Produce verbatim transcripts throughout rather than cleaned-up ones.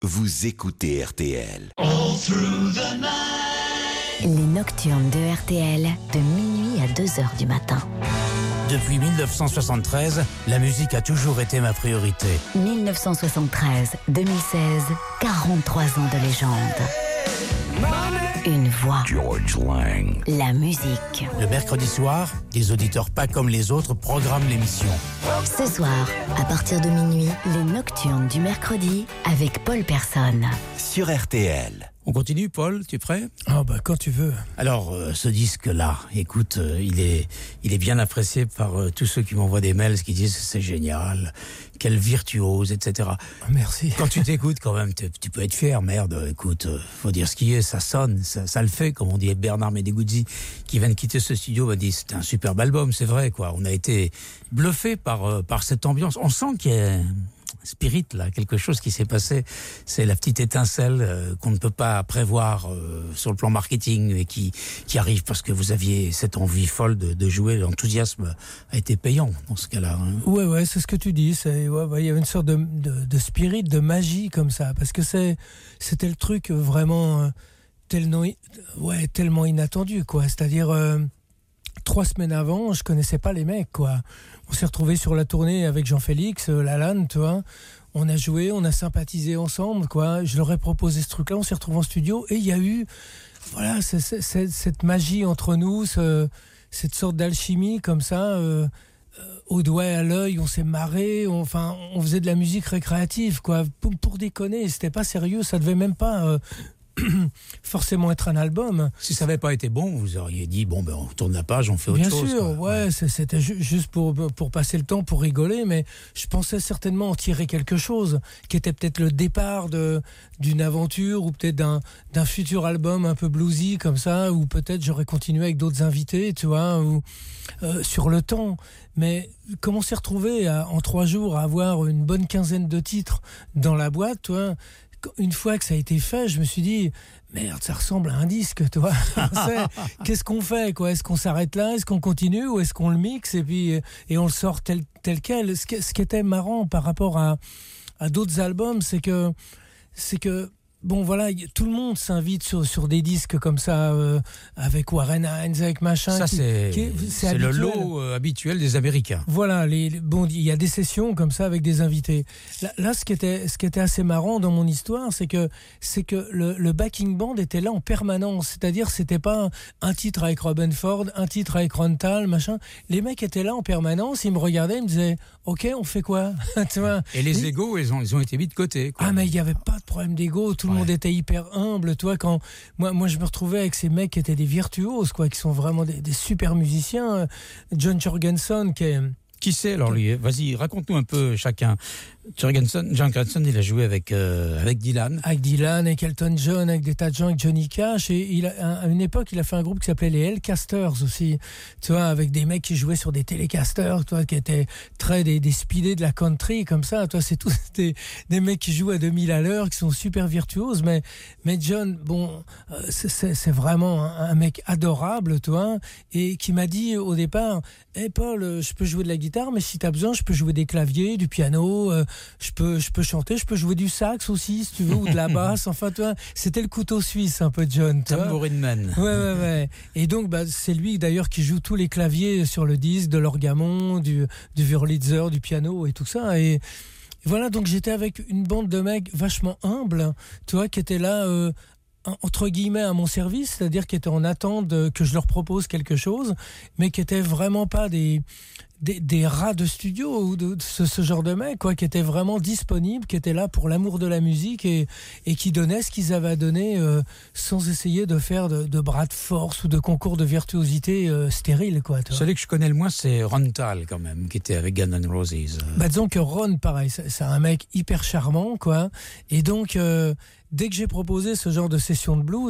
vous écoutez R T L. All through the night. Les nocturnes de R T L, de minuit à deux heures du matin. Depuis dix-neuf cent soixante-treize, la musique a toujours été ma priorité. dix-neuf cent soixante-treize à deux mille seize, quarante-trois ans de légende. Une voix. George Lang. La musique. Le mercredi soir, des auditeurs pas comme les autres programment l'émission. Ce soir, à partir de minuit, les nocturnes du mercredi avec Paul Personne. Sur R T L. On continue, Paul, tu es prêt ? Ah bah quand tu veux. Alors, euh, ce disque-là, écoute, euh, il est, il est bien apprécié par euh, tous ceux qui m'envoient des mails qui disent c'est génial, quel virtuose, et cetera. Merci. Quand tu t'écoutes, quand même, tu peux être fier, merde. Écoute, euh, faut dire ce qui est, ça sonne, ça, ça le fait, comme on dit. Bernard Medeguzzi, qui vient de quitter ce studio, m'a dit c'était un superbe album, c'est vrai, quoi. On a été bluffé par euh, par cette ambiance. On sent qu'il y a spirit, là, quelque chose qui s'est passé. C'est la petite étincelle euh, qu'on ne peut pas prévoir euh, sur le plan marketing et qui, qui arrive parce que vous aviez cette envie folle de, de jouer. L'enthousiasme a été payant dans ce cas-là. Hein. Ouais, ouais, c'est ce que tu dis. C'est, ouais, ouais, il y avait une sorte de, de, de spirit, de magie comme ça. Parce que c'est, c'était le truc vraiment, euh, tellement, ouais, tellement inattendu, quoi. C'est-à-dire, euh, trois semaines avant, je connaissais pas les mecs, quoi. On s'est retrouvés sur la tournée avec Jean-Félix, euh, Lalanne, tu vois. On a joué, on a sympathisé ensemble, quoi. Je leur ai proposé ce truc-là, on s'est retrouvés en studio et il y a eu, voilà, c'est, c'est, c'est, cette magie entre nous, ce, cette sorte d'alchimie comme ça, euh, euh, au doigt et à l'œil, on s'est marré, on, enfin, on faisait de la musique récréative, quoi. Pour, pour déconner, c'était pas sérieux, ça devait même pas euh, forcément être un album. Si ça n'avait pas été bon, vous auriez dit bon ben on tourne la page, on fait autre Bien chose. Bien sûr, quoi. ouais, ouais. C'était ju- juste pour pour passer le temps, pour rigoler, mais je pensais certainement en tirer quelque chose qui était peut-être le départ de d'une aventure ou peut-être d'un d'un futur album un peu bluesy comme ça, ou peut-être j'aurais continué avec d'autres invités, tu vois, ou euh, sur le temps. Mais comme on s'est retrouvé à, en trois jours à avoir une bonne quinzaine de titres dans la boîte, tu vois. Une fois que ça a été fait, je me suis dit merde, ça ressemble à un disque, tu vois. Qu'est-ce qu'on fait, quoi ? Est-ce qu'on s'arrête là ? Est-ce qu'on continue ou est-ce qu'on le mixe et puis et on le sort tel tel quel ? Ce qui, ce qui était marrant par rapport à à d'autres albums, c'est que c'est que bon voilà, tout le monde s'invite sur sur des disques comme ça euh, avec Warren Hines, avec machin. Ça qui, c'est qui est, c'est, c'est le lot euh, habituel des Américains. Voilà, les, les bon, il y a des sessions comme ça avec des invités. Là, là, ce qui était ce qui était assez marrant dans mon histoire, c'est que c'est que le, le backing band était là en permanence. C'est-à-dire, c'était pas un titre avec Robin Ford, un titre avec Ron Tal, machin. Les mecs étaient là en permanence. Ils me regardaient, ils me disaient, ok, on fait quoi ? Tu vois ? Et les égos, ils ont ils ont été mis de côté. Quoi. Ah mais il y avait pas de problème d'ego. Tout le monde était hyper humble, toi. Quand moi, moi, je me retrouvais avec ces mecs qui étaient des virtuoses, quoi, qui sont vraiment des, des super musiciens. John Jorgensen, qui est qui c'est alors lui ? Vas-y, raconte-nous un peu chacun. Jorgensen, John Jorgensen, il a joué avec euh, avec Dylan. Avec Dylan, avec Elton John, avec des tas de gens, avec Johnny Cash. Et il a, à une époque, il a fait un groupe qui s'appelait les Hellcasters aussi. Tu vois, avec des mecs qui jouaient sur des télécasters, tu vois, qui étaient très des, des speedés de la country, comme ça. Tu vois, c'est tous des, des mecs qui jouent à deux mille à l'heure, qui sont super virtuoses. Mais, mais John, bon, c'est, c'est, c'est vraiment un, un mec adorable, tu vois, et qui m'a dit au départ, hé hey Paul, je peux jouer de la guitare, mais si t'as besoin, je peux jouer des claviers, du piano, euh, je peux, je peux chanter, je peux jouer du sax aussi, si tu veux, ou de la basse. Enfin, tu vois, c'était le couteau suisse, un peu, John. Tambourine Man. Ouais, ouais, ouais. Et donc, bah, c'est lui d'ailleurs qui joue tous les claviers sur le disque, de l'orgamon, du, du Wurlitzer, du piano et tout ça. Et voilà, donc j'étais avec une bande de mecs vachement humbles, tu vois, qui étaient là. Euh, entre guillemets à mon service, c'est-à-dire qui étaient en attente de, que je leur propose quelque chose, mais qui étaient vraiment pas des des, des rats de studio ou de, de ce, ce genre de mecs, quoi, qui étaient vraiment disponibles, qui étaient là pour l'amour de la musique et, et qui donnaient ce qu'ils avaient à donner euh, sans essayer de faire de, de bras de force ou de concours de virtuosité euh, stérile, quoi. Celui que je connais le moins, c'est Ron Tal, quand même, qui était avec Guns N' Roses. Bah, disons que Ron, pareil, c'est, c'est un mec hyper charmant, quoi. Et donc, euh, dès que j'ai proposé ce genre de session de blues,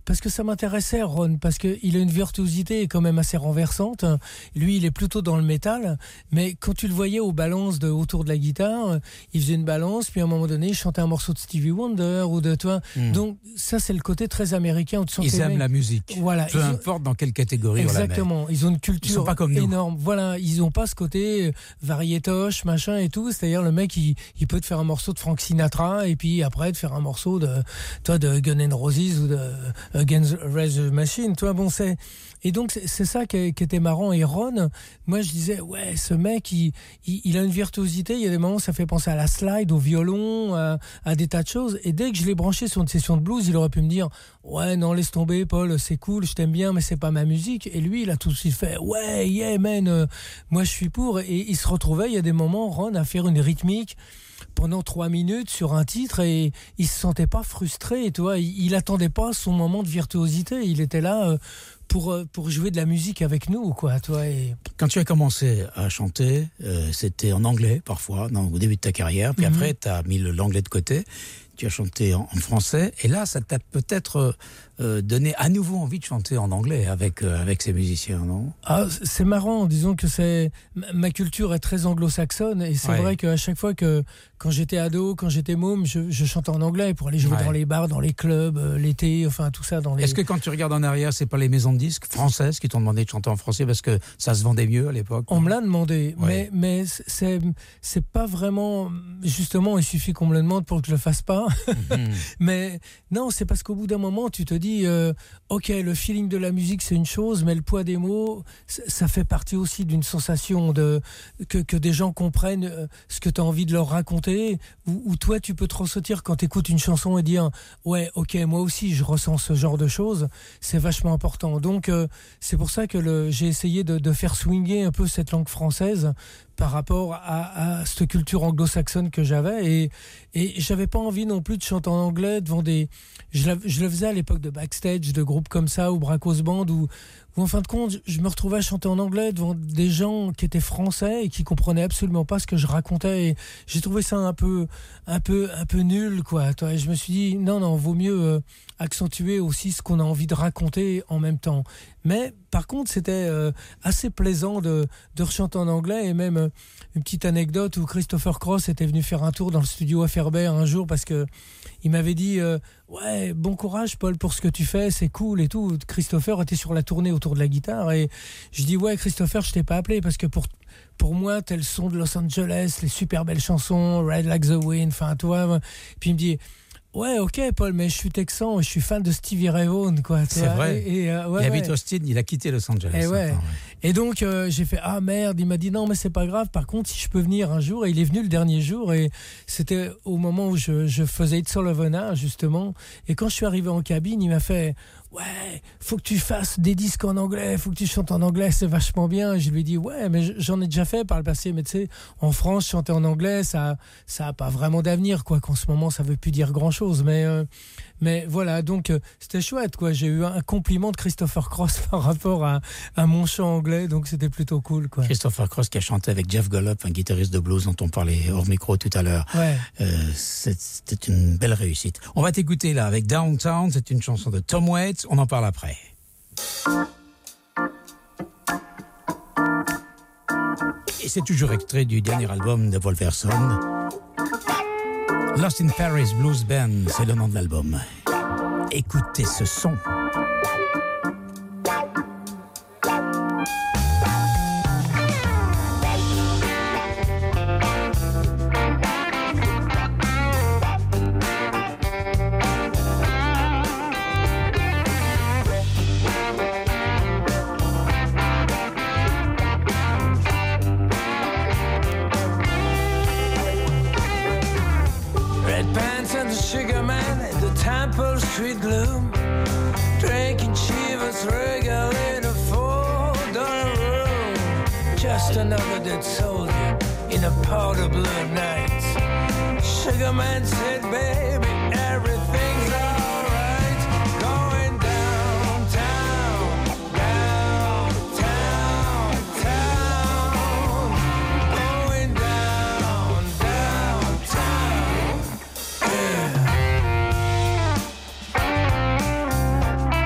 parce que ça m'intéressait, Ron, parce qu'il a une virtuosité quand même assez renversante. Lui, il est plutôt dans le métal, mais quand tu le voyais aux balances de, autour de la guitare, il faisait une balance, puis à un moment donné, il chantait un morceau de Stevie Wonder ou de toi. Mm. Donc ça, c'est le côté très américain. Où tu sens ils aiment mecs, la musique, voilà, peu importe ont... dans quelle catégorie exactement, on la met. Ils ont une culture ils sont pas comme nous. énorme. Voilà, ils n'ont pas ce côté variétoche, machin et tout. C'est-à-dire le mec, il, il peut te faire un morceau de Frank Sinatra et puis après te faire un morceau de, toi, de Guns N' Roses ou de Against the Machine. Toi, bon, c'est et donc c'est, c'est ça qui, qui était marrant. Et Ron, moi je disais ouais, ce mec, il, il, il a une virtuosité. Il y a des moments où ça fait penser à la slide, au violon, à, à des tas de choses. Et dès que je l'ai branché sur une session de blues, il aurait pu me dire ouais, non, laisse tomber, Paul, c'est cool, je t'aime bien, mais c'est pas ma musique. Et lui, il a tout de suite fait ouais, yeah, man, euh, moi je suis pour. Et il se retrouvait, il y a des moments, Ron, à faire une rythmique pendant trois minutes sur un titre et il se sentait pas frustré, tu vois. Il, il attendait pas son moment de virtuosité. Il était là euh, pour pour jouer de la musique avec nous, quoi, toi. Et... Quand tu as commencé à chanter, euh, c'était en anglais parfois, non, au début de ta carrière. Puis mm-hmm. après, tu as mis l'anglais de côté. Tu as chanté en, en français. Et là, ça t'a peut-être euh, donné à nouveau envie de chanter en anglais avec, euh, avec ces musiciens, non ? Ah, c'est marrant. Disons que c'est ma culture est très anglo-saxonne. Et c'est ouais. vrai qu'à chaque fois que, quand j'étais ado, quand j'étais môme, je, je chantais en anglais pour aller jouer ouais. dans les bars, dans les clubs, euh, l'été, enfin tout ça. Dans les... Est-ce que quand tu regardes en arrière, c'est pas les maisons de disques françaises qui t'ont demandé de chanter en français parce que ça se vendait mieux à l'époque ? On me l'a demandé. Ouais. Mais, mais c'est, c'est pas vraiment... Justement, il suffit qu'on me le demande pour que je le fasse pas. Mmh. Mais non, c'est parce qu'au bout d'un moment, tu te dis euh, ok, le feeling de la musique, c'est une chose, mais le poids des mots, ça fait partie aussi d'une sensation de, que, que des gens comprennent ce que tu as envie de leur raconter. Ou, ou toi, tu peux te ressentir quand tu écoutes une chanson et dire ouais, ok, moi aussi, je ressens ce genre de choses. C'est vachement important. Donc, euh, c'est pour ça que le, j'ai essayé de, de faire swinguer un peu cette langue française par rapport à, à cette culture anglo-saxonne que j'avais et, et j'avais pas envie non plus de chanter en anglais devant des... Je, la, je le faisais à l'époque de backstage, de groupes comme ça ou Bracos Band où, où en fin de compte je me retrouvais à chanter en anglais devant des gens qui étaient français et qui comprenaient absolument pas ce que je racontais et j'ai trouvé ça un peu un peu un peu nul, quoi. Et je me suis dit non non, vaut mieux euh, accentuer aussi ce qu'on a envie de raconter en même temps. Mais par contre, c'était euh, assez plaisant de, de rechanter en anglais et même euh, une petite anecdote où Christopher Cross était venu faire un tour dans le studio F R B un jour parce que il m'avait dit euh, ouais, bon courage Paul pour ce que tu fais, c'est cool et tout. Christopher était sur la tournée autour de la guitare et je dis ouais Christopher, je t'ai pas appelé parce que pour pour moi t'es le son de Los Angeles, les super belles chansons, Ride Like the Wind, enfin toi. Puis il me dit ouais, ok, Paul, mais je suis texan et je suis fan de Stevie Ray Vaughan, quoi. C'est vrai. Et, et, euh, ouais, il habite ouais. Austin, il a quitté Los Angeles. Et, ouais. Attends, ouais. et donc, euh, j'ai fait ah merde. Il m'a dit non, mais c'est pas grave. Par contre, si je peux venir un jour, et il est venu le dernier jour, et c'était au moment où je, je faisais It's All Over Now, justement. Et quand je suis arrivé en cabine, il m'a fait ouais, faut que tu fasses des disques en anglais, faut que tu chantes en anglais, c'est vachement bien. Et je lui ai dit ouais, mais j'en ai déjà fait par le passé, mais tu sais, en France, chanter en anglais, ça, ça a pas vraiment d'avenir, quoi. Qu'en ce moment, ça veut plus dire grand chose, mais, euh, mais voilà, donc euh, c'était chouette, quoi. J'ai eu un compliment de Christopher Cross par rapport à, à mon chant anglais, donc c'était plutôt cool, quoi. Christopher Cross qui a chanté avec Jeff Golub, un guitariste de blues dont on parlait hors micro tout à l'heure. Ouais. Euh, c'était une belle réussite. On va t'écouter là avec Downtown, c'est une chanson de Tom Waits. On en parle après. Et c'est toujours extrait du dernier album de Wolverson. Lost in Paris Blues Band, c'est le nom de l'album. Écoutez ce son. Street gloom, drinking Chivas Regal in a four dollar room. Just another dead soldier in a powder blue night. Sugar Man said, baby, everything's alright. Going downtown, downtown, town. Going down, downtown, yeah.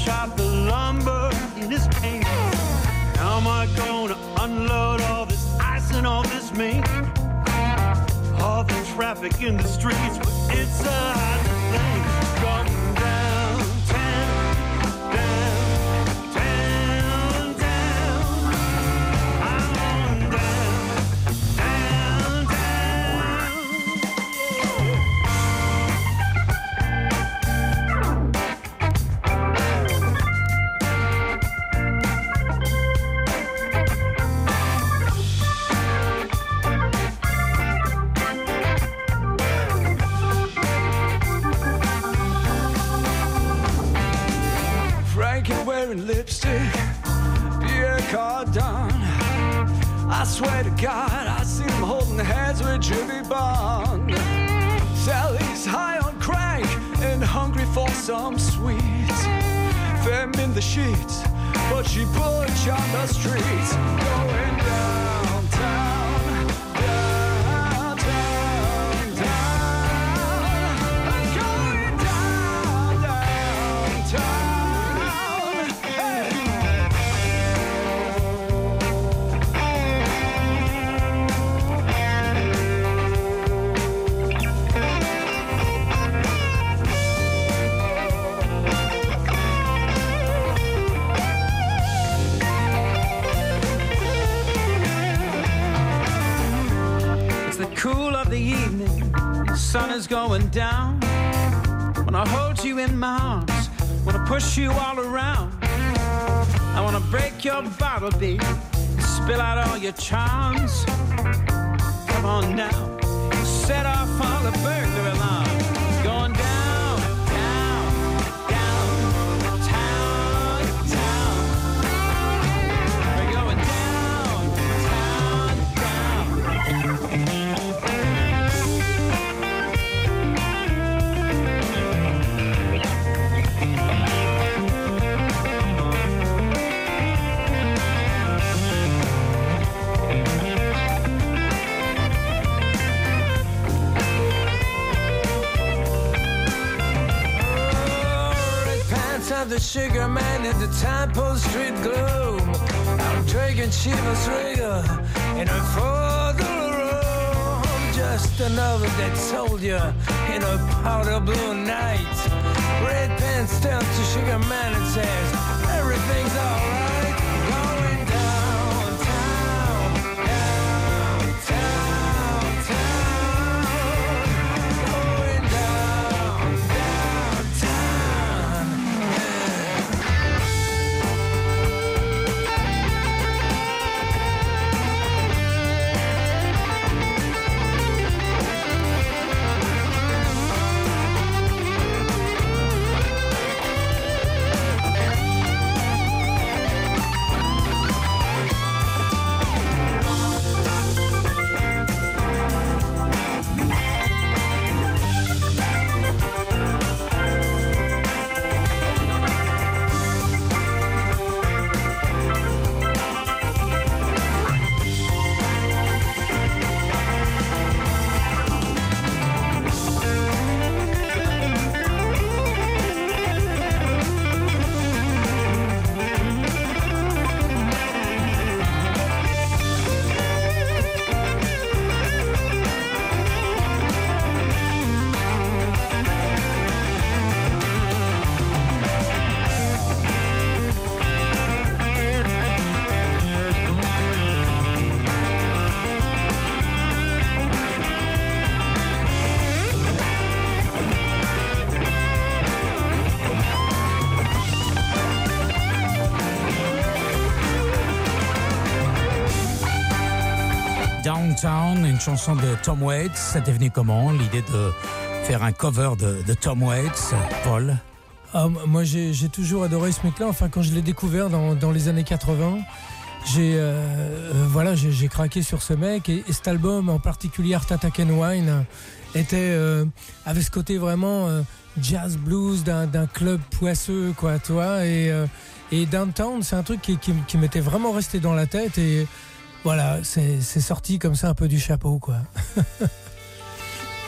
shot the lumber in his paint. How am I gonna unload all this ice and all this mink? All the traffic in the streets, but it's a hot thing. Going downtown, downtown, down. I'm going down, downtown. Frankie wearing lipstick, Pierre Cardin. I swear to God, I see him holding hands with Jimmy Bond. Sally's high on crank and hungry for some sweets. Femme in the sheets, but she butch on the streets. Going downtown, downtown, down. I'm going down, downtown. Cool of the evening, the sun is going down. Wanna hold you in my arms, wanna push you all around. I wanna break your bottle, baby, and spill out all your charms. Come on now, set off all the burglar alarms. Going down, down, down, town, town. We're going down, town, down. The sugar man in the Temple Street gloom. I'm drinking Chivas Regal in a four-dollar room. Just another dead soldier in a powder blue night. Red pants turns to sugar man and says, everything's alright. Going downtown, downtown, town. Going down, downtown. Downtown, une chanson de Tom Waits. Ça t'est venu comment, l'idée de faire un cover de, de Tom Waits, Paul? Ah, moi, j'ai, j'ai toujours adoré ce mec-là. Enfin, quand je l'ai découvert dans, dans les années quatre-vingts, j'ai, euh, euh, voilà, j'ai, j'ai craqué sur ce mec. Et, et cet album, en particulier Art Attack and Wine, était, euh, avait ce côté vraiment euh, jazz blues d'un, d'un club poisseux, quoi, toi. Et, euh, et Downtown, c'est un truc qui, qui, qui m'était vraiment resté dans la tête. Et voilà, c'est, c'est sorti comme ça un peu du chapeau, quoi.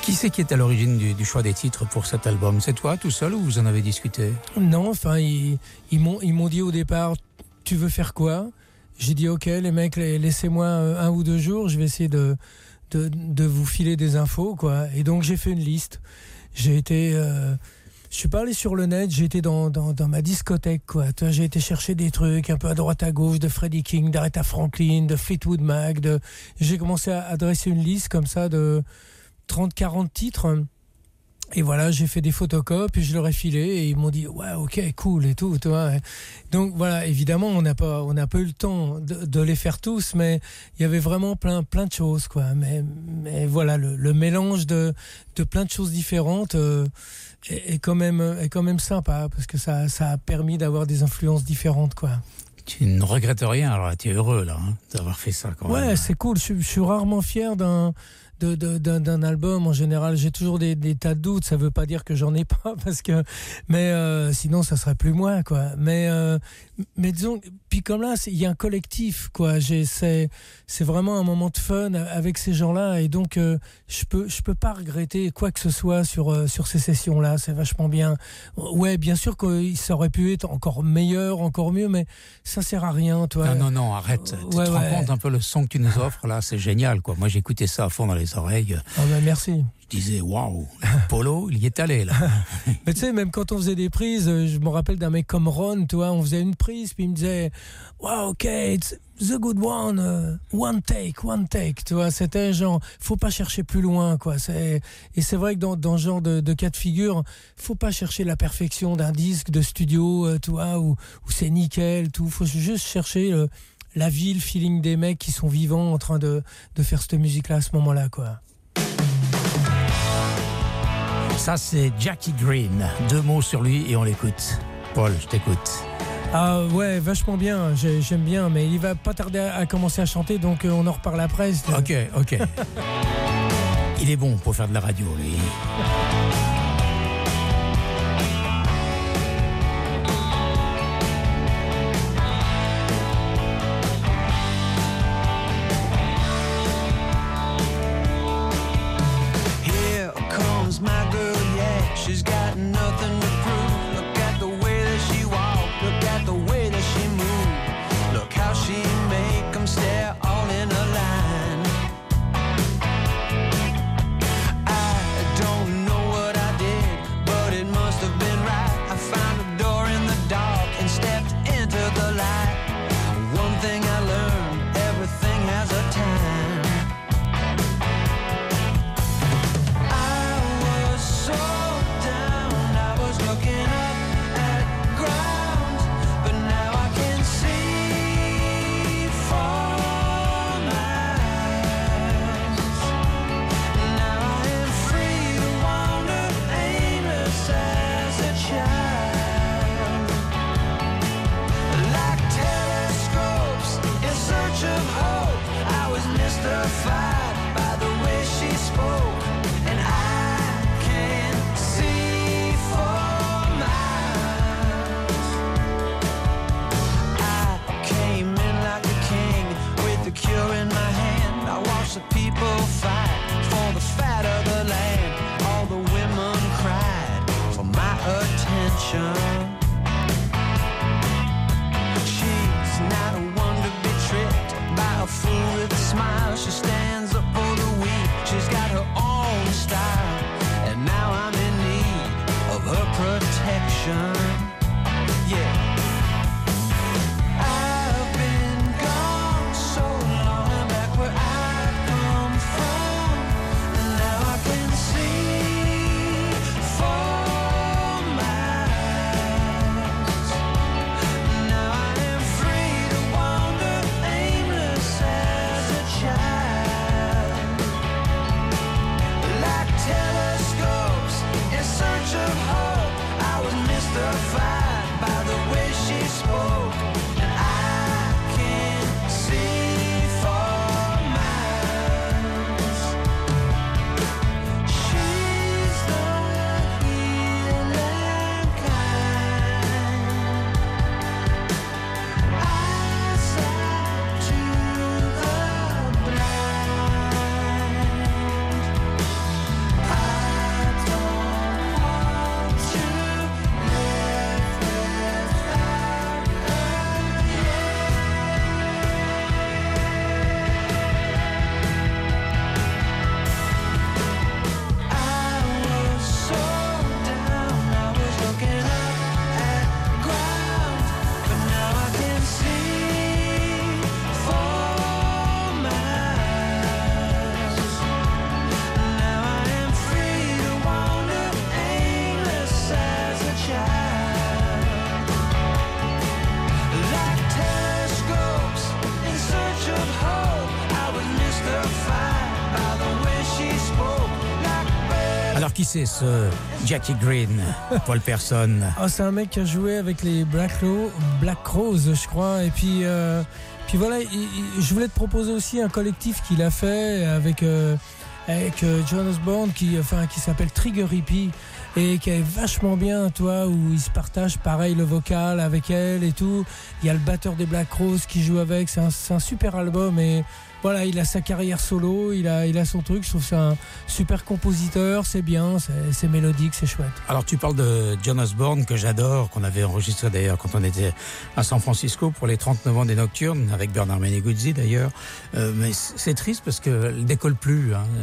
Qui c'est qui est à l'origine du, du choix des titres pour cet album? C'est toi tout seul ou vous en avez discuté? Non, enfin, ils, ils, m'ont, ils m'ont dit au départ, tu veux faire quoi? J'ai dit, ok, les mecs, laissez-moi un ou deux jours, je vais essayer de, de, de vous filer des infos, quoi. Et donc, j'ai fait une liste. J'ai été... Euh, je suis pas allé sur le net, j'ai été dans, dans, dans ma discothèque, quoi. Tu vois, j'ai été chercher des trucs un peu à droite à gauche, de Freddie King, d'Aretha Franklin, de Fleetwood Mac. De... J'ai commencé à, à dresser une liste comme ça de trente quarante titres. Et voilà, j'ai fait des photocopies, et je leur ai filé, et ils m'ont dit, ouais, ok, cool, et tout, tu vois. Donc voilà, évidemment, on n'a pas, on n'a pas eu le temps de, de les faire tous, mais il y avait vraiment plein, plein de choses, quoi. Mais, mais voilà, le, le mélange de, de plein de choses différentes euh, est, est quand même, est quand même sympa, parce que ça, ça a permis d'avoir des influences différentes, quoi. Tu ne regrettes rien, alors tu es heureux, là, hein, d'avoir fait ça, quand même. Ouais, c'est cool, je, je suis rarement fier d'un... De, de, d'un, d'un album. En général, j'ai toujours des, des tas de doutes. Ça veut pas dire que j'en ai pas, parce que, mais euh, sinon, ça serait plus moi, quoi. Mais, euh, mais disons, puis comme là, il y a un collectif, quoi. J'ai, c'est, c'est vraiment un moment de fun avec ces gens-là, et donc euh, je peux, je peux pas regretter quoi que ce soit sur euh, sur ces sessions-là. C'est vachement bien. Ouais, bien sûr que ça aurait pu être encore meilleur, encore mieux, mais ça sert à rien, toi. Non, non, non, arrête. Tu ouais, te ouais. rends compte un peu le son que tu nous offres là, c'est génial, quoi. Moi, j'écoutais ça à fond dans les oreilles. Ah ben merci. Je disais, waouh, Polo, il y est allé, là. Mais tu sais, même quand on faisait des prises, je me rappelle d'un mec comme Ron, tu vois, on faisait une prise, puis il me disait, wow, ok, it's the good one, uh, one take, one take, tu vois, c'était genre, faut pas chercher plus loin, quoi. C'est, et c'est vrai que dans, dans ce genre de, de cas de figure, faut pas chercher la perfection d'un disque de studio, euh, tu vois, où, où c'est nickel, tout. Faut juste chercher euh, la vie, le feeling des mecs qui sont vivants en train de, de faire cette musique-là à ce moment-là, quoi. Ça, c'est Jackie Green. Deux mots sur lui et on l'écoute. Paul, je t'écoute. Ah ouais, vachement bien, j'ai, j'aime bien, mais il va pas tarder à, à commencer à chanter, donc euh, on en reparle après. Ok, ok. Il est bon pour faire de la radio, lui. My girl, yeah, she's got nothing to prove. Look at the way that she walk, look at the way that she move. Look how she make them stare all in a line. I don't know what I did, but it must have been right. I found a door in the dark and stepped into the light. One thing I learned, everything has a time. Telescopes in search of hope. I was Mister qui c'est ce Jackie Green, Paul Person? Oh, c'est un mec qui a joué avec les Black, Lo- Black Crowes, je crois. Et puis, euh, puis voilà, il, il, je voulais te proposer aussi un collectif qu'il a fait avec, euh, avec euh, John Osborne qui, enfin, qui s'appelle Trigger Hippie et qui est vachement bien, toi, où il se partage pareil le vocal avec elle et tout. Il y a le batteur des Black Crowes qui joue avec. C'est un, c'est un super album et voilà, il a sa carrière solo, il a, il a son truc. Je trouve que c'est un super compositeur, c'est bien, c'est, c'est mélodique, c'est chouette. Alors tu parles de John Osborne que j'adore, qu'on avait enregistré d'ailleurs quand on était à San Francisco pour les trente-neuf ans des Nocturnes, avec Bernard Meneguzzi d'ailleurs. Euh, mais c'est triste parce qu'elle décolle plus. Hein.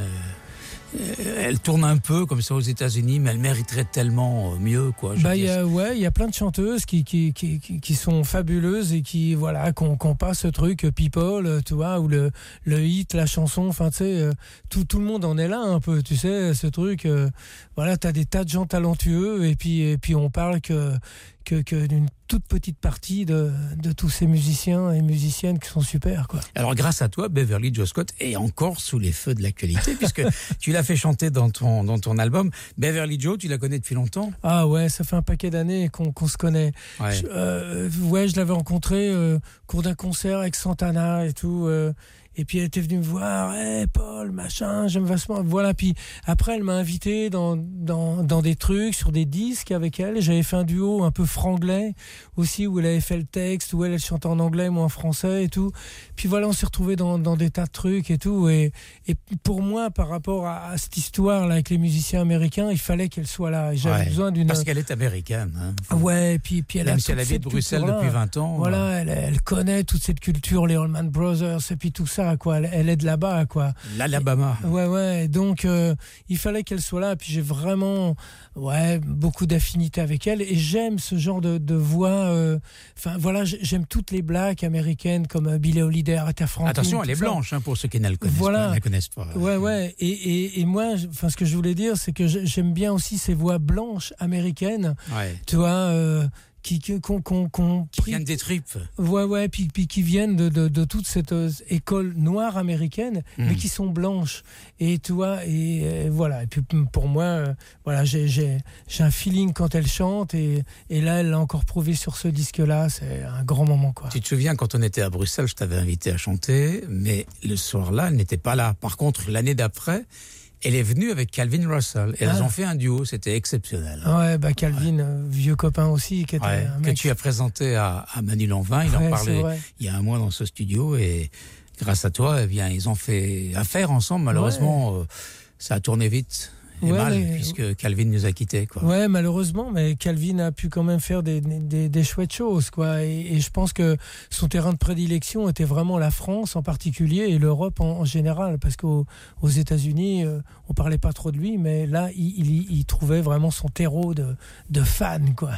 Elle tourne un peu comme ça aux États-Unis, mais elle mériterait tellement mieux, quoi. Bah, il y a, ouais, il y a plein de chanteuses qui, qui, qui, qui sont fabuleuses et qui, voilà, qu'on, qu'on passe ce truc People, tu vois, ou le, le hit, la chanson, enfin, tu sais, tout, tout le monde en est là un peu, tu sais, ce truc, euh, voilà, t'as des tas de gens talentueux et puis, et puis on parle que, que, que d'une toute petite partie de, de tous ces musiciens et musiciennes qui sont super, quoi. Alors, grâce à toi, Beverly Joe Scott est encore sous les feux de l'actualité, puisque tu l'as fait chanter dans ton, dans ton album. Beverly Joe, tu la connais depuis longtemps? Ah ouais, ça fait un paquet d'années qu'on, qu'on se connaît. Ouais, je, euh, ouais, je l'avais rencontrée euh, au cours d'un concert avec Santana et tout. Euh, Et puis elle était venue me voir, hey, Paul, machin, j'aime vachement. Voilà, puis après elle m'a invité dans, dans, dans des trucs, sur des disques avec elle. J'avais fait un duo un peu franglais aussi, où elle avait fait le texte, où elle, elle chantait en anglais, moi en français et tout. Puis voilà, on s'est retrouvés dans, dans des tas de trucs et tout. Et, et pour moi, par rapport à, à cette histoire-là avec les musiciens américains, il fallait qu'elle soit là. J'avais ouais, besoin d'une... Parce qu'elle est américaine. Hein. Ouais, et puis, puis elle Même a si elle habite Bruxelles depuis vingt ans. Voilà, ouais. elle, elle connaît toute cette culture, les Allman Brothers, et puis tout ça, quoi. Elle, elle est de là-bas, quoi. L'Alabama. Et, ouais, ouais. Donc, euh, il fallait qu'elle soit là. Puis j'ai vraiment, ouais, beaucoup d'affinité avec elle. Et j'aime ce genre de, de voix. Enfin, euh, voilà, j'aime toutes les blacks américaines comme euh, Billie Holiday, Aretha Franklin. Attention, elle est blanche, hein, pour ceux qui ne la connaissent voilà. pas. La connaissent pas. Ouais, ouais. Et, et, et moi, enfin, ce que je voulais dire, c'est que j'aime bien aussi ces voix blanches américaines. Ouais. Tu vois. Euh, qui, qui, qu'on, qu'on, qu'on qui viennent des tripes. Ouais, ouais, puis, puis qui viennent de, de, de toute cette euh, école noire américaine, mmh. mais qui sont blanches. Et tu vois, et, et voilà. Et puis pour moi, euh, voilà, j'ai, j'ai, j'ai un feeling quand elle chante, et, et là, elle l'a encore prouvé sur ce disque-là. C'est un grand moment, quoi. Tu te souviens, quand on était à Bruxelles, je t'avais invité à chanter, mais le soir-là, elle n'était pas là. Par contre, l'année d'après, elle est venue avec Calvin Russell. Et ah. Elles ont fait un duo, c'était exceptionnel. Ouais, bah Calvin, ouais. euh, vieux copain aussi. Qui était ouais, un que mec... tu as présenté à, à Manu Lanvin. Il ouais, en parlait il y a un mois dans ce studio. Et grâce à toi, eh bien, ils ont fait affaire ensemble. Malheureusement, ouais. euh, ça a tourné vite. Et ouais, mal, mais... puisque Calvin nous a quittés, quoi. Ouais, malheureusement, mais Calvin a pu quand même faire des, des, des chouettes choses, quoi. Et, et je pense que son terrain de prédilection était vraiment la France en particulier et l'Europe en, en général, parce qu'aux aux États-Unis, euh, on parlait pas trop de lui, mais là, il, il, il trouvait vraiment son terreau de, de fans, quoi.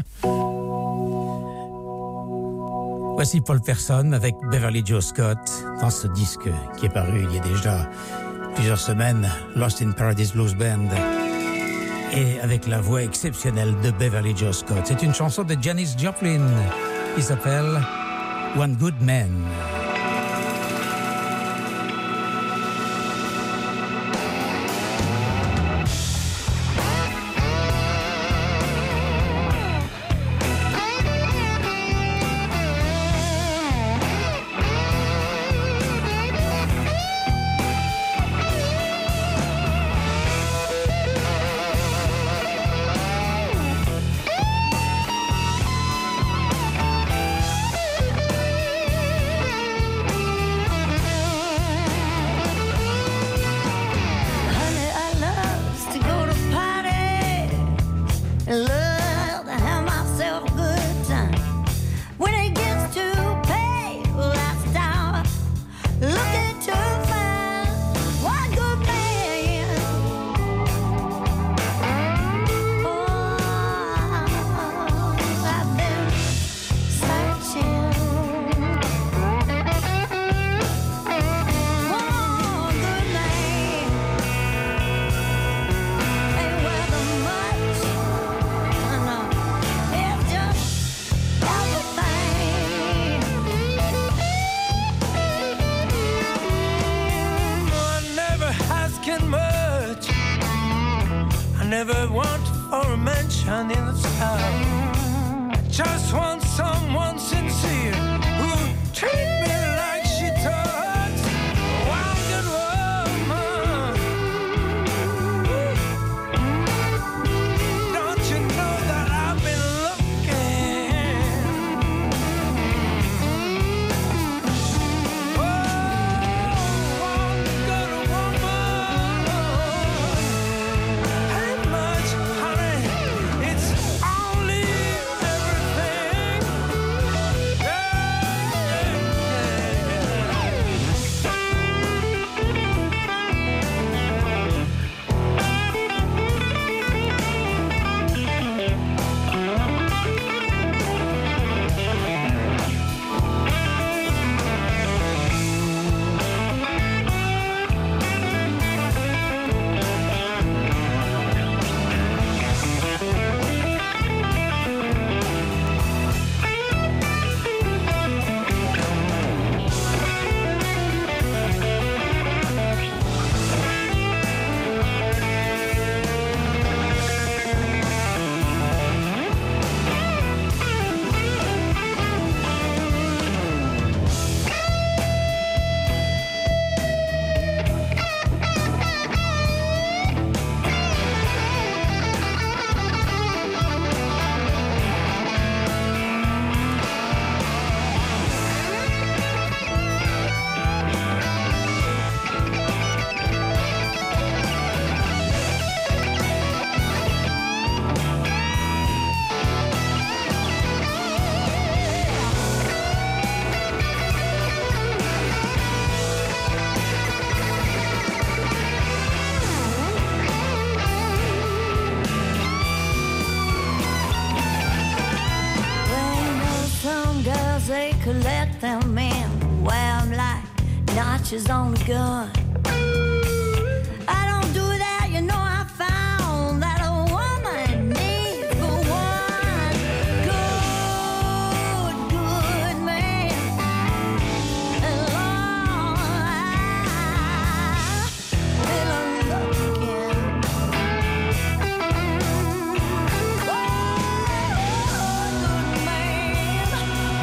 Voici Paul Person avec Beverly Joe Scott dans ce disque qui est paru il y a déjà plusieurs semaines, Lost in Paradise Blues Band, et avec la voix exceptionnelle de Beverly Joe Scott. C'est une chanson de Janis Joplin qui s'appelle One Good Man. sunshine in the sky. I just want someone sincere who treat me like she does. One good woman. Don't you know that I've been looking? Oh, one good woman. Ain't much, honey. It's only everything. Yeah, yeah, They collect them in, wear them like notches on a gun. I don't do that, you know I found that a woman needs the one good, good man. And Lord, I've been looking. Oh, good man.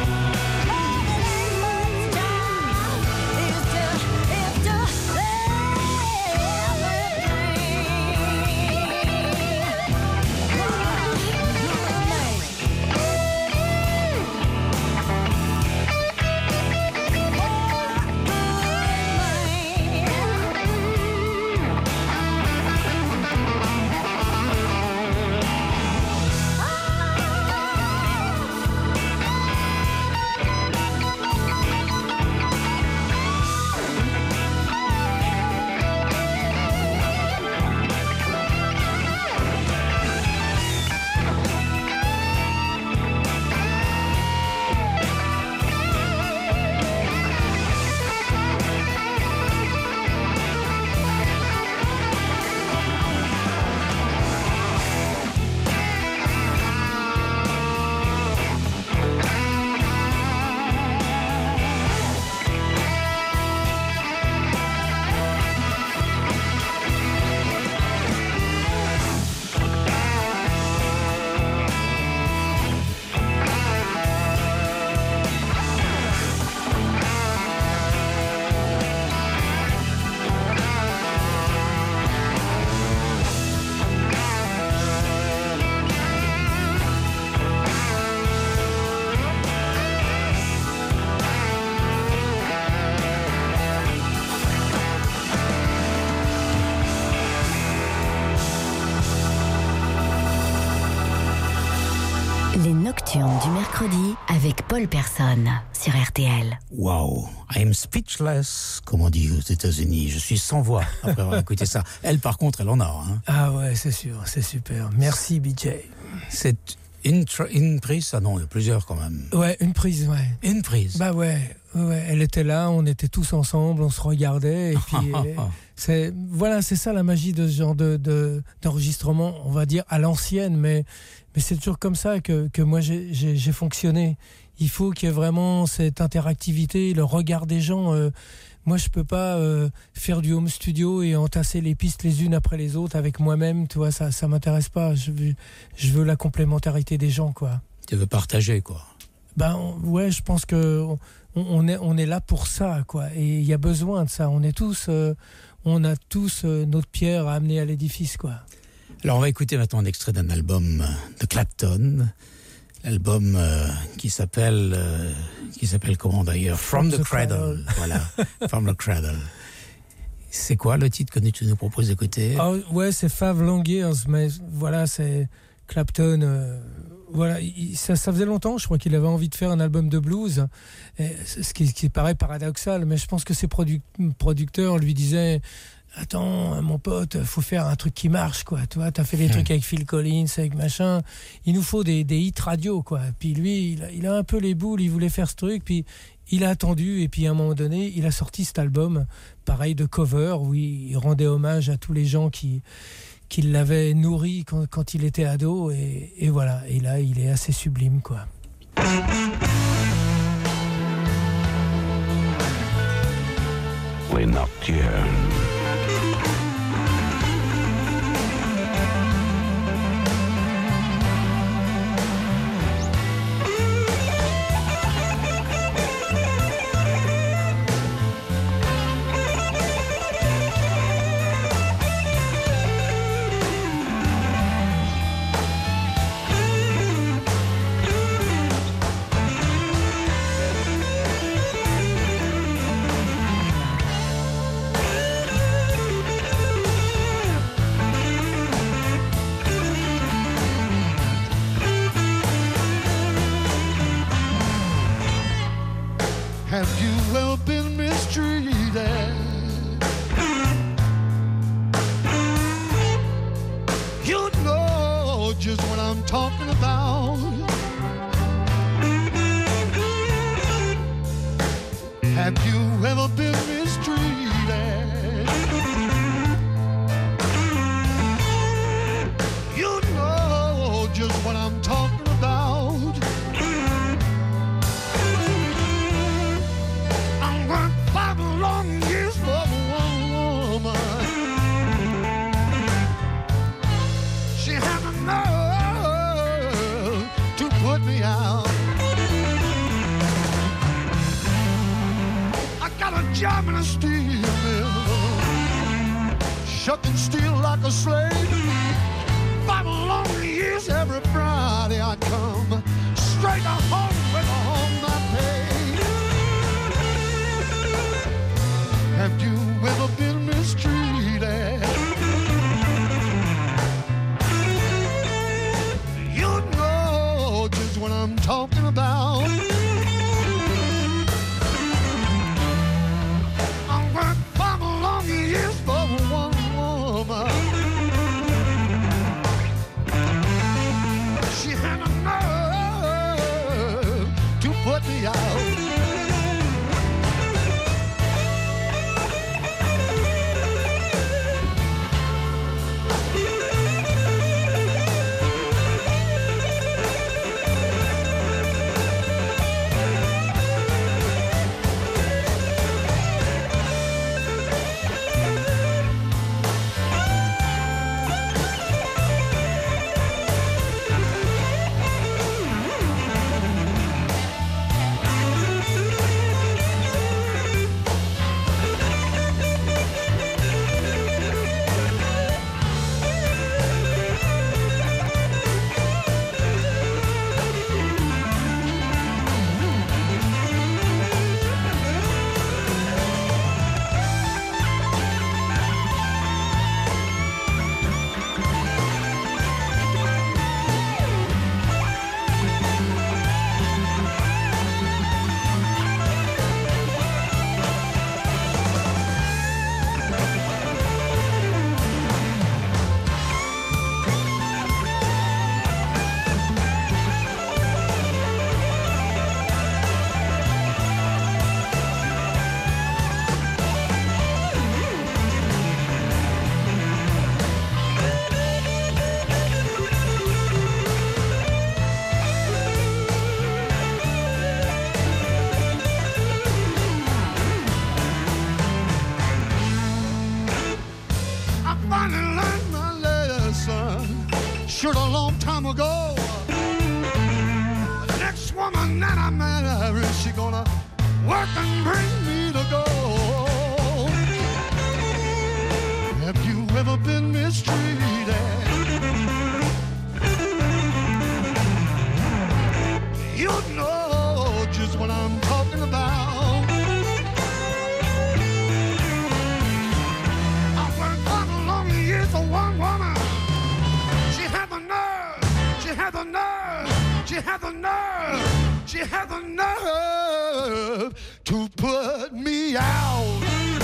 Les Nocturnes du mercredi avec Paul Personne sur R T L. Wow, I'm speechless, comme on dit aux États-Unis. Je suis sans voix après avoir écouté ça. Elle, par contre, elle en a. Hein. Ah ouais, c'est sûr, c'est super. Merci B J. C'est une, tra- une prise, ah non, il y a plusieurs quand même. Ouais, une prise, ouais. Une prise. Bah ouais, ouais, elle était là, on était tous ensemble, on se regardait et puis et, c'est voilà, c'est ça la magie de ce genre de, de d'enregistrement, on va dire à l'ancienne, mais mais c'est toujours comme ça que que moi j'ai j'ai, j'ai fonctionné. Il faut qu'il y ait vraiment cette interactivité, le regard des gens. Euh, moi je peux pas euh, faire du home studio et entasser les pistes les unes après les autres avec moi-même, tu vois, ça ça m'intéresse pas. Je veux, je veux la complémentarité des gens, quoi. Tu veux partager, quoi. Ben on, ouais, je pense que on, on est on est là pour ça, quoi. Et il y a besoin de ça. On est tous euh, on a tous euh, notre pierre à amener à l'édifice, quoi. Alors on va écouter maintenant un extrait d'un album de Clapton, l'album euh, qui s'appelle euh, qui s'appelle comment d'ailleurs, From, From the, the Cradle. Cradle. Voilà, From the Cradle. C'est quoi le titre que tu nous proposes d'écouter? Oh, ouais, c'est Five Long Years, mais voilà, c'est Clapton. Euh, voilà, il, ça, ça faisait longtemps, je crois qu'il avait envie de faire un album de blues, et ce qui, qui paraît paradoxal, mais je pense que ses produc- producteurs lui disaient « Attends, mon pote, faut faire un truc qui marche, quoi. Tu vois, t'as fait des mmh. trucs avec Phil Collins, avec machin. Il nous faut des, des hits radio, quoi. » Puis lui, il a, il a un peu les boules, il voulait faire ce truc, puis il a attendu, et puis à un moment donné, il a sorti cet album, pareil, de cover, où il rendait hommage à tous les gens qui... qui l'avait nourri quand, quand il était ado, et, et voilà, et là il est assez sublime, quoi. Les Nocturnes. Have you ever been mistreated? You know just what I'm talking about. Have you ever been mistreated? You know just what I'm talking about. Long years for one woman. She had the nerve to put me out. I got a job in a steel mill, shucking steel like a slave. Five long years every Friday I come straight to home with all my pay. Have you ever been mistreated? You know just what I'm talking about. I worked five long years for one woman. She had a nerve to put me out. time ago. The next woman that I marry, she gonna work and bring me to gold. Have you ever been mistreated? You know just what I'm talking about. I worked for a long years for one woman. She had the nerve, she had the nerve, she had the nerve, she had the nerve to put me out.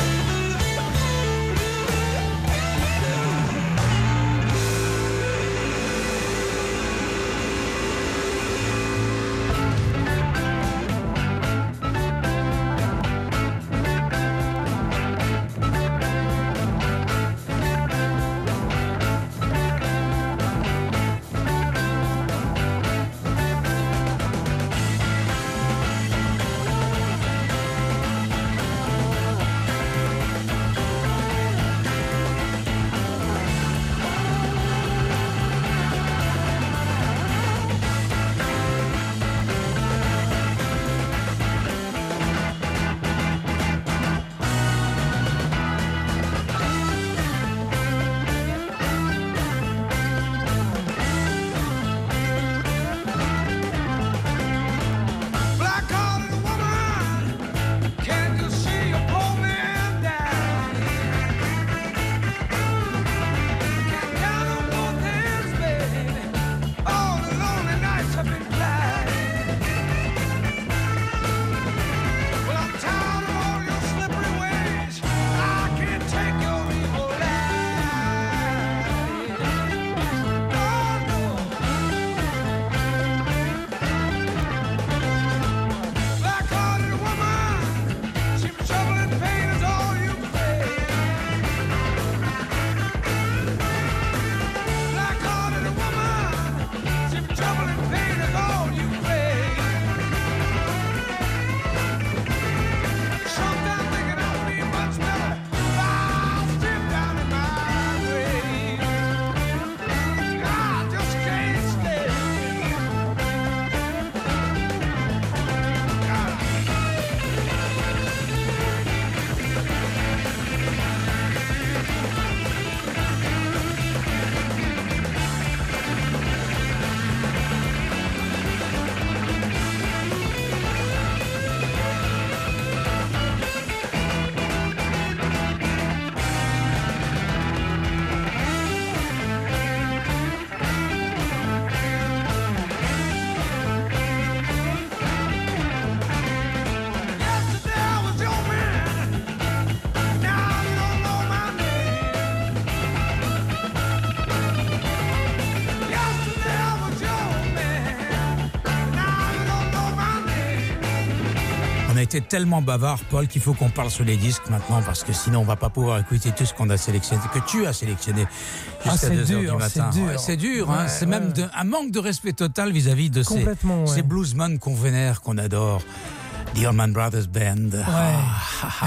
été tellement bavard, Paul, qu'il faut qu'on parle sur les disques maintenant, parce que sinon on va pas pouvoir écouter tout ce qu'on a sélectionné, que tu as sélectionné jusqu'à ah, deux heures du matin. C'est dur, ouais, c'est dur, ouais, hein, c'est ouais. même de, un manque de respect total vis-à-vis de ces, ouais. ces bluesmen qu'on vénère, qu'on adore. The Allman Brothers Band. Ouais. Ah,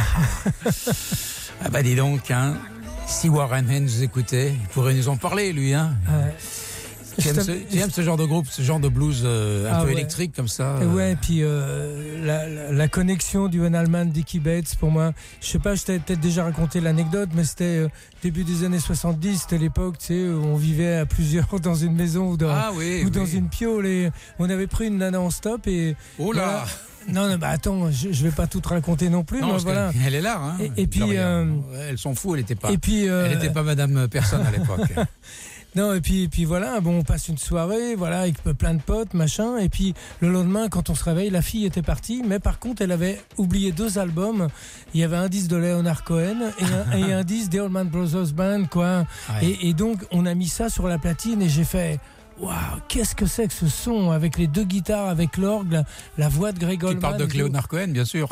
ah bah dis donc, hein, si Warren Haynes nous écoutait, il pourrait nous en parler, lui, hein. Ouais. Tu aimes, ce, tu aimes ce genre de groupe, ce genre de blues euh, un ah peu ouais. électrique comme ça euh... Ouais, et puis euh, la, la, la connexion du Allman, Dickie Bates, pour moi, je sais pas, je t'avais peut-être déjà raconté l'anecdote, mais c'était euh, début des années soixante-dix, c'était l'époque, tu sais, où on vivait à plusieurs dans une maison ou dans, ah, oui, ou oui. dans une piole, et on avait pris une nana en stop et... Oh là voilà. Non, non, bah attends, je, je vais pas tout te raconter non plus. Non, mais voilà. Elle est là, hein. Et, et puis, euh, euh, elle s'en fout, elle n'était pas. Et puis, euh, elle n'était pas Madame Personne à l'époque. Non, et puis, et puis voilà, bon, on passe une soirée, voilà, avec plein de potes, machin. Et puis le lendemain, quand on se réveille, la fille était partie, mais par contre, elle avait oublié deux albums. Il y avait un disque de Leonard Cohen et un, et un disque des Allman Brothers Band, quoi. Ouais. Et, et donc, on a mis ça sur la platine et j'ai fait. Waouh, qu'est-ce que c'est que ce son avec les deux guitares, avec l'orgue, la, la voix de Greg Allman. Tu parles de Leonard Cohen, bien sûr.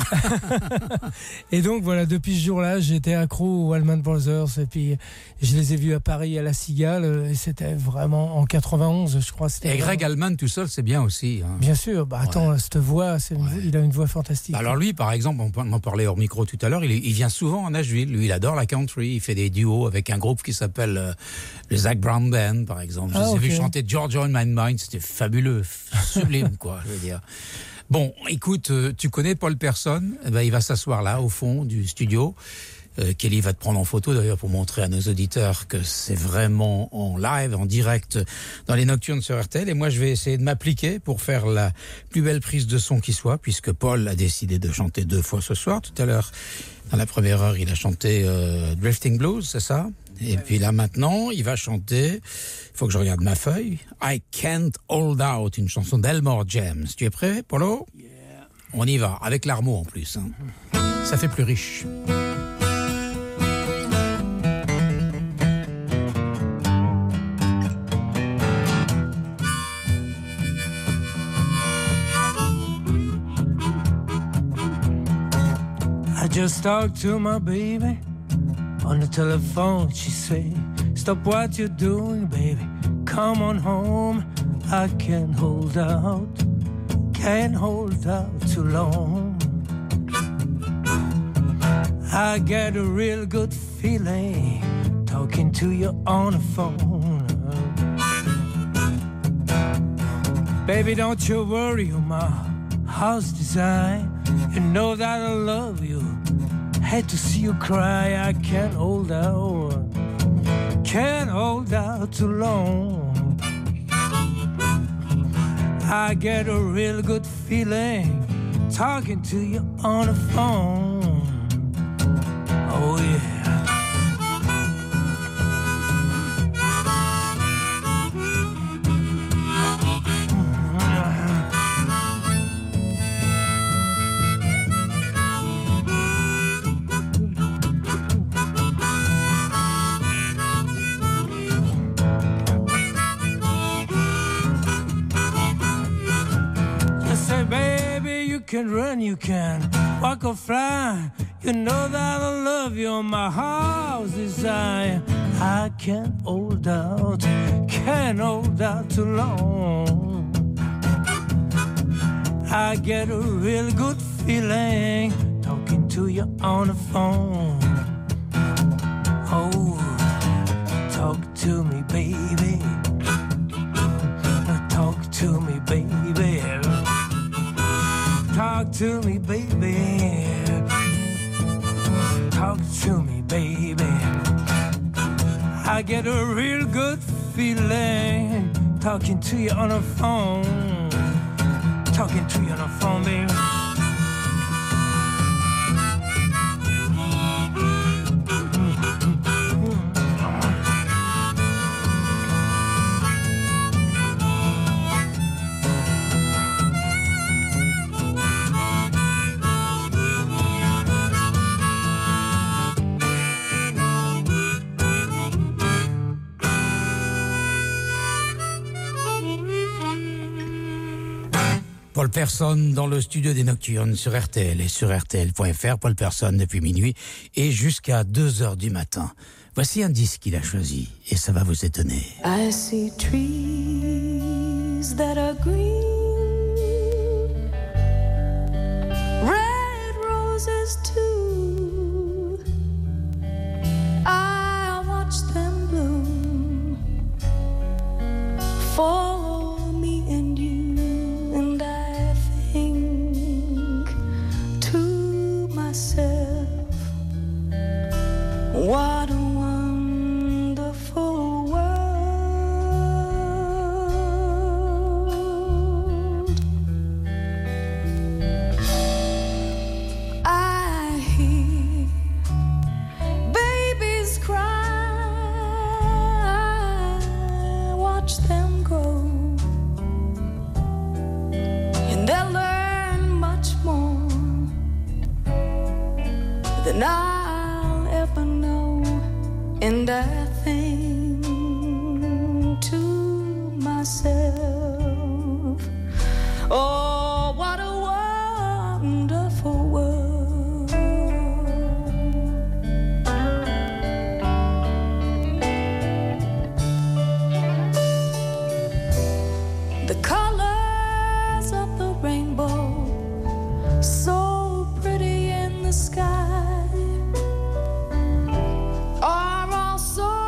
Et donc voilà, depuis ce jour-là, j'étais accro aux Allman Brothers et puis je les ai vus à Paris à la Cigale et c'était vraiment en quatre-vingt-onze, je crois. C'était et Greg vraiment... Allman tout seul, c'est bien aussi. Hein. Bien sûr, bah attends, ouais. cette voix, c'est une... ouais. il a une voix fantastique. Alors lui, par exemple, on en parlait hors micro tout à l'heure, il, il vient souvent en Nashville. Lui, il adore la country, il fait des duos avec un groupe qui s'appelle euh, le Zac Brown Band, par exemple. Je ah, les ai okay. vus chanter Georgia on My Mind, c'était fabuleux, sublime, quoi, je veux dire. Bon, écoute, euh, tu connais Paul Person, eh ben, il va s'asseoir là, au fond du studio. Euh, Kelly va te prendre en photo d'ailleurs pour montrer à nos auditeurs que c'est vraiment en live, en direct dans les Nocturnes sur R T L. Et moi je vais essayer de m'appliquer pour faire la plus belle prise de son qui soit, puisque Paul a décidé de chanter deux fois ce soir. Tout à l'heure, dans la première heure, il a chanté euh, Drifting Blues, c'est ça? Et puis là maintenant, il va chanter, il faut que je regarde ma feuille, I Can't Hold Out, une chanson d'Elmore James. Tu es prêt, Polo? Yeah. On y va, avec l'armo en plus. Hein. Ça fait plus riche. I just talked to my baby on the telephone. She said, stop what you're doing, baby. Come on home. I can't hold out. Can't hold out too long. I get a real good feeling talking to you on the phone. Baby, don't you worry, you're my house design. You know that I love you. Hate to see you cry. I can't hold out. Can't hold out too long. I get a real good feeling talking to you on the phone. Oh yeah. You can run, you can walk or fly. You know that I love you, my house design. I can't hold out, can't hold out too long. I get a real good feeling talking to you on the phone. Oh, talk to me, baby. Talk to me, baby. Talk to me, baby. Talk to me, baby. I get a real good feeling talking to you on the phone. Talking to you on the phone, baby. Paul Person dans le studio des Nocturnes sur R T L et sur R T L point F R. Paul Person depuis minuit et jusqu'à deux heures du matin. Voici un disque qu'il a choisi et ça va vous étonner. I see trees that are green, red roses too. I watch them bloom for me and you. What a wonderful world. I hear babies cry, watch them grow, and they'll learn much more than I'll ever know. And I think to myself, oh, what a wonderful world. The colors of the rainbow, so pretty in the sky, are all so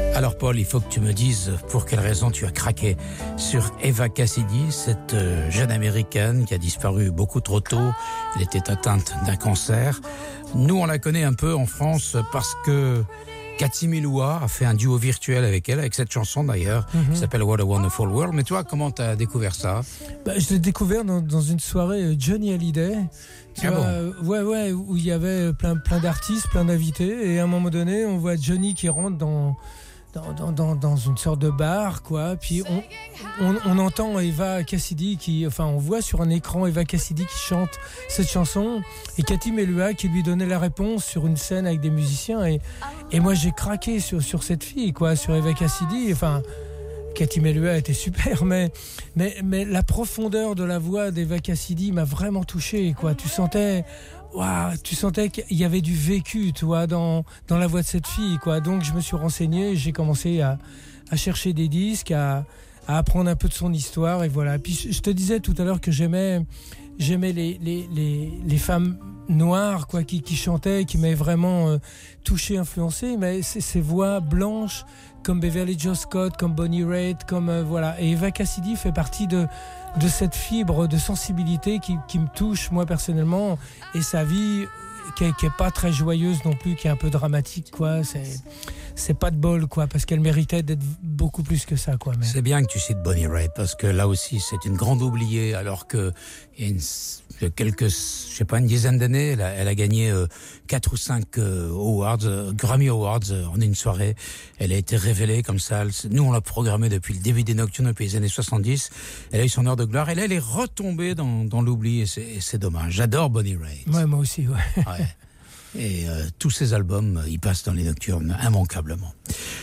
Alors Paul, il faut que tu me dises pour quelle raison tu as craqué sur Eva Cassidy, cette jeune américaine qui a disparu beaucoup trop tôt. Elle était atteinte d'un cancer. Nous, on la connaît un peu en France parce que Cathy Melua a fait un duo virtuel avec elle, avec cette chanson d'ailleurs, mm-hmm. qui s'appelle What a Wonderful World. Mais toi, comment tu as découvert ça? bah, Je l'ai découvert dans, dans une soirée Johnny Hallyday. Tu ah vois, bon ouais, ouais, où il y avait plein, plein d'artistes, plein d'invités. Et à un moment donné, on voit Johnny qui rentre dans... Dans, dans, dans, dans une sorte de bar, quoi. Puis on, on, on entend Eva Cassidy qui, enfin, on voit sur un écran Eva Cassidy qui chante cette chanson et Cathy Melua qui lui donnait la réponse sur une scène avec des musiciens. Et, et moi, j'ai craqué sur, sur cette fille, quoi, sur Eva Cassidy. Enfin, Cathy Melua était super, mais, mais, mais la profondeur de la voix d'Eva Cassidy m'a vraiment touché, quoi. Tu sentais. Wow, tu sentais qu'il y avait du vécu, toi, dans dans la voix de cette fille, quoi. Donc je me suis renseigné, j'ai commencé à à chercher des disques, à à apprendre un peu de son histoire, et voilà. Puis je te disais tout à l'heure que j'aimais j'aimais les les les les femmes noires, quoi, qui qui chantaient, qui m'avaient vraiment euh, touché, influencé. Mais ces, ces voix blanches comme Beverly Jo Scott, comme Bonnie Raitt, comme euh, voilà. Et Eva Cassidy fait partie de de cette fibre de sensibilité qui, qui me touche moi personnellement, et sa vie qui est, qui est pas très joyeuse non plus, qui est un peu dramatique, quoi. C'est c'est pas de bol, quoi, parce qu'elle méritait d'être beaucoup plus que ça, quoi. Mais... C'est bien que tu cites Bonnie Raitt, parce que là aussi c'est une grande oubliée, alors que il y a une, quelques, je sais pas, une dizaine d'années, elle a, elle a gagné euh, quatre ou cinq euh, awards, euh, Grammy Awards euh, en une soirée. Elle a été révélée comme ça. Elle, nous on l'a programmée depuis le début des Nocturnes, depuis les années soixante-dix. Elle a eu son heure de gloire, et là elle est retombée dans, dans l'oubli, et c'est, et c'est dommage. J'adore Bonnie Raitt. Ouais, moi aussi, ouais. ouais. Et euh, tous ces albums, ils passent dans les Nocturnes immanquablement.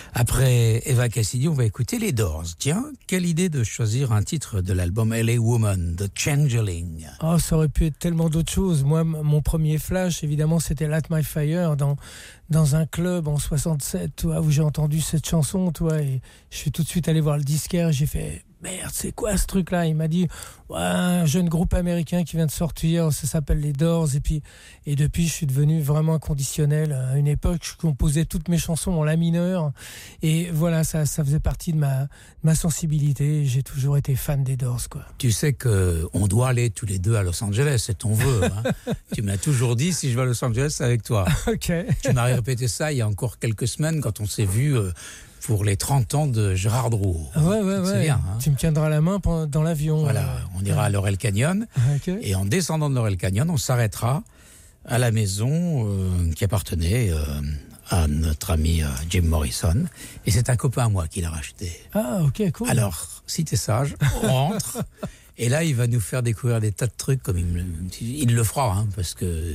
Après Eva Cassidy, on va écouter les Doors. Tiens, quelle idée de choisir un titre de l'album L A Woman, The Changeling. Oh, ça aurait pu être tellement d'autres choses. Moi, m- mon premier flash, évidemment, c'était Light My Fire dans dans un club en soixante-sept, toi, où j'ai entendu cette chanson, toi, et je suis tout de suite allé voir le disquaire. J'ai fait merde, c'est quoi ce truc-là? Il m'a dit ouais, un jeune groupe américain qui vient de sortir, ça s'appelle les Doors. Et puis, et depuis, je suis devenu vraiment inconditionnel. À une époque, je composais toutes mes chansons en la mineur. Et voilà, ça, ça faisait partie de ma, de ma sensibilité. J'ai toujours été fan des Doors, quoi. Tu sais que on doit aller tous les deux à Los Angeles, c'est ton vœu. Hein. Tu m'as toujours dit, si je vais à Los Angeles, c'est avec toi. Ok. Tu m'as répété ça il y a encore quelques semaines quand on s'est vu. Euh, pour les trente ans de Gérard Drouot. Ouais, ouais, ouais. Bien, hein. Tu me tiendras la main dans l'avion. Voilà, euh... on ira à Laurel Canyon. Okay. Et en descendant de Laurel Canyon, on s'arrêtera à la maison euh, qui appartenait euh, à notre ami euh, Jim Morrison. Et c'est un copain à moi qui l'a racheté. Ah, ok, cool. Alors, si t'es sage, on rentre. Et là, il va nous faire découvrir des tas de trucs, comme il, me, il le fera, hein, parce que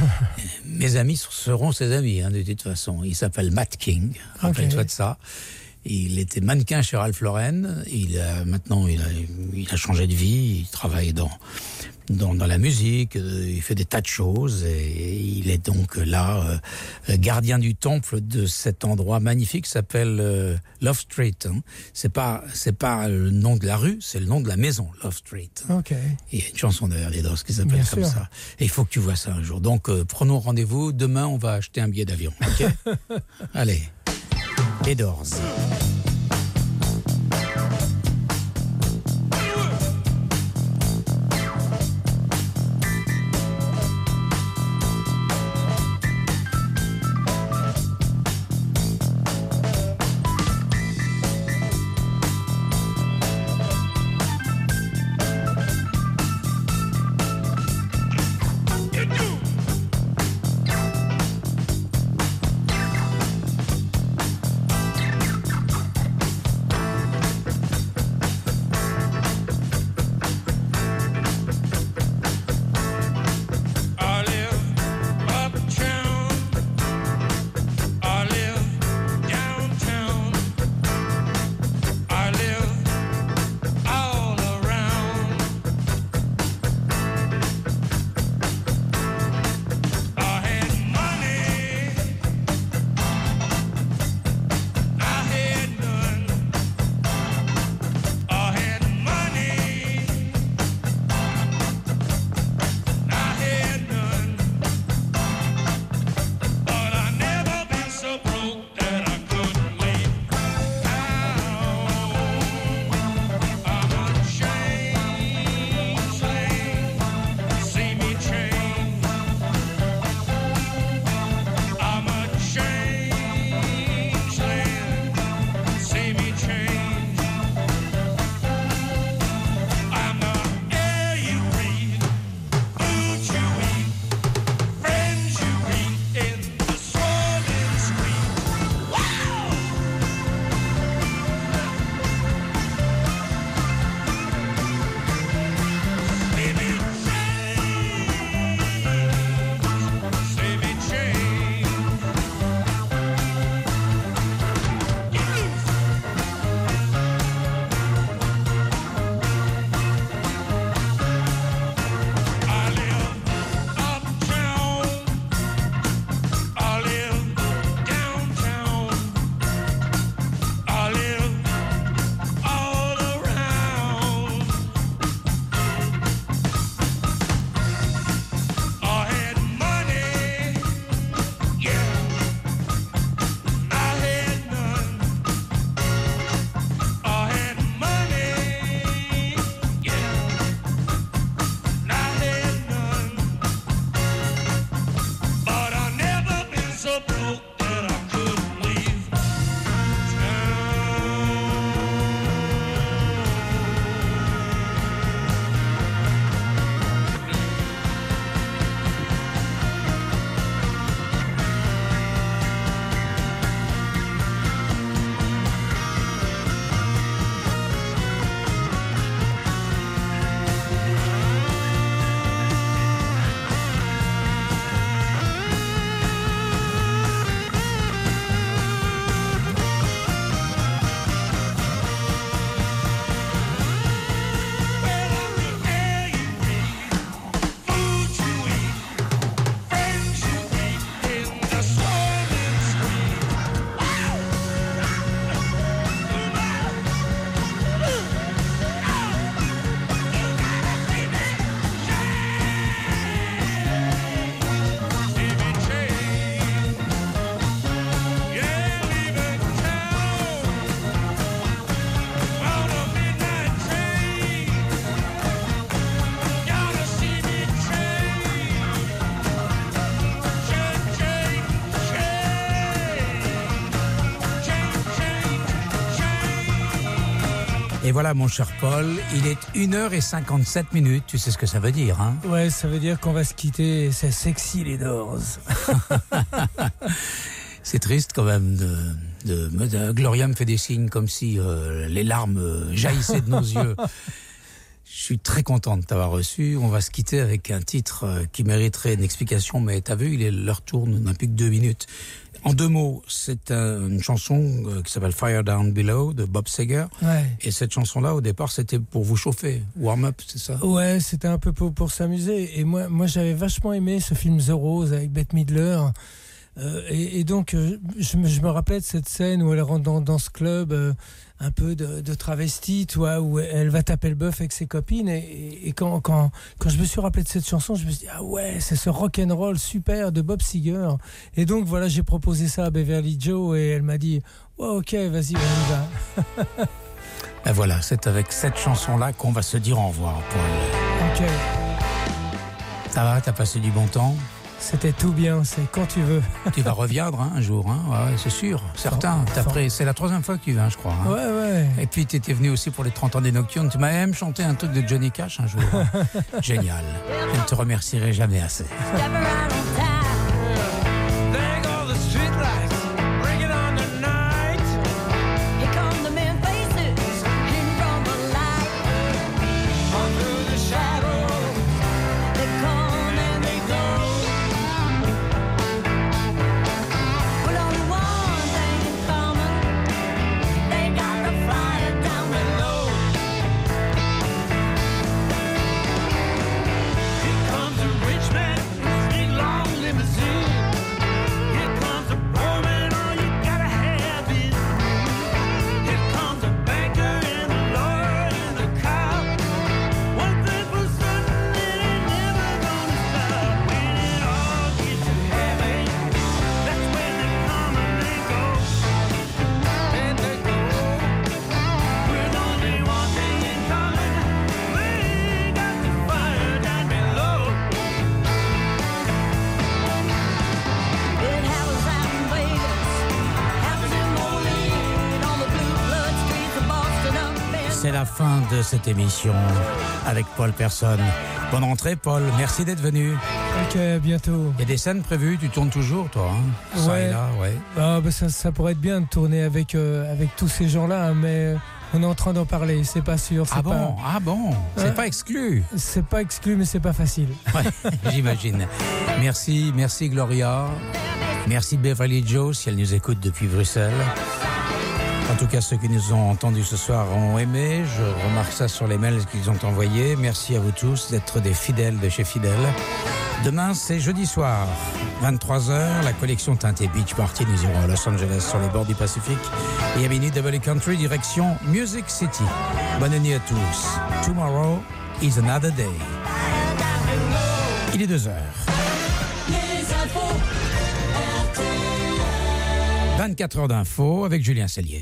mes amis seront ses amis, hein, de toute façon. Il s'appelle Matt King, rappelle-toi okay. de ça. Il était mannequin chez Ralph Lauren. Il a, maintenant, il a, il a changé de vie. Il travaille dans, dans, dans la musique. Il fait des tas de choses. Et il est donc là, euh, gardien du temple de cet endroit magnifique qui s'appelle euh, Love Street. Hein. C'est pas, c'est pas le nom de la rue, c'est le nom de la maison, Love Street. Hein. Okay. Il y a une chanson derrière les Doors qui s'appelle Bien comme sûr. Ça. Et il faut que tu vois ça un jour. Donc, euh, prenons rendez-vous. Demain, on va acheter un billet d'avion. Ok. Allez. Les Doors. Et voilà, mon cher Paul, il est une heure cinquante-sept minutes. Tu sais ce que ça veut dire, hein? Ouais, ça veut dire qu'on va se quitter. C'est sexy, les Doors. C'est triste quand même. De, de, de, Gloria me fait des signes comme si euh, les larmes jaillissaient de nos yeux. Je suis très content de t'avoir reçu. On va se quitter avec un titre qui mériterait une explication, mais t'as vu, il est l'heure tourne, on n'a plus que deux minutes. En deux mots, c'est un, une chanson qui s'appelle Fire Down Below de Bob Seger. Ouais. Et cette chanson-là, au départ, c'était pour vous chauffer, warm-up, c'est ça? Ouais, c'était un peu pour, pour s'amuser. Et moi, moi, j'avais vachement aimé ce film The Rose avec Bette Midler. Euh, et, et donc, euh, je, me, je me rappelais de cette scène où elle rentre dans, dans ce club euh, un peu de, de travesti, tu vois, où elle va taper le bœuf avec ses copines. Et, et, et quand, quand, quand je me suis rappelé de cette chanson, je me suis dit, ah ouais, c'est ce rock'n'roll super de Bob Seger. Et donc, voilà, j'ai proposé ça à Beverly Joe et elle m'a dit, ouais, ok, vas-y, on y va. Ben voilà, c'est avec cette chanson-là qu'on va se dire au revoir, Paul. Ok. Ça va, t'as passé du bon temps? C'était tout bien, c'est quand tu veux. Tu vas reviendre hein, un jour, hein, ouais, c'est sûr, certain. T'as pris, c'est la troisième fois que tu viens, je crois. Hein. Ouais, ouais. Et puis tu étais venu aussi pour les trente ans des Nocturnes. Tu m'as même chanté un truc de Johnny Cash un jour. Génial. Je ne te remercierai jamais assez. C'est la fin de cette émission avec Paul Personne. Bonne rentrée, Paul. Merci d'être venu. Ok, à bientôt. Il y a des scènes prévues, tu tournes toujours, toi, hein? Ça ouais. et là, ouais. Ah, bah ça, ça pourrait être bien de tourner avec, euh, avec tous ces gens-là, hein, mais on est en train d'en parler, c'est pas sûr. C'est ah, pas... bon ah bon C'est hein? Pas exclu. C'est pas exclu, mais c'est pas facile. Ouais, j'imagine. Merci, merci Gloria. Merci Beverly Joe, si elle nous écoute depuis Bruxelles. En tout cas, ceux qui nous ont entendus ce soir ont aimé. Je remarque ça sur les mails qu'ils ont envoyés. Merci à vous tous d'être des fidèles de chez Fidèle. Demain, c'est jeudi soir, vingt-trois heures. La collection teintée Beach Party. Nous irons à Los Angeles, sur les bords du Pacifique. Et à minuit, Double Country, direction Music City. Bonne nuit à tous. Tomorrow is another day. Il est deux heures. vingt-quatre heures d'infos avec Julien Cellier.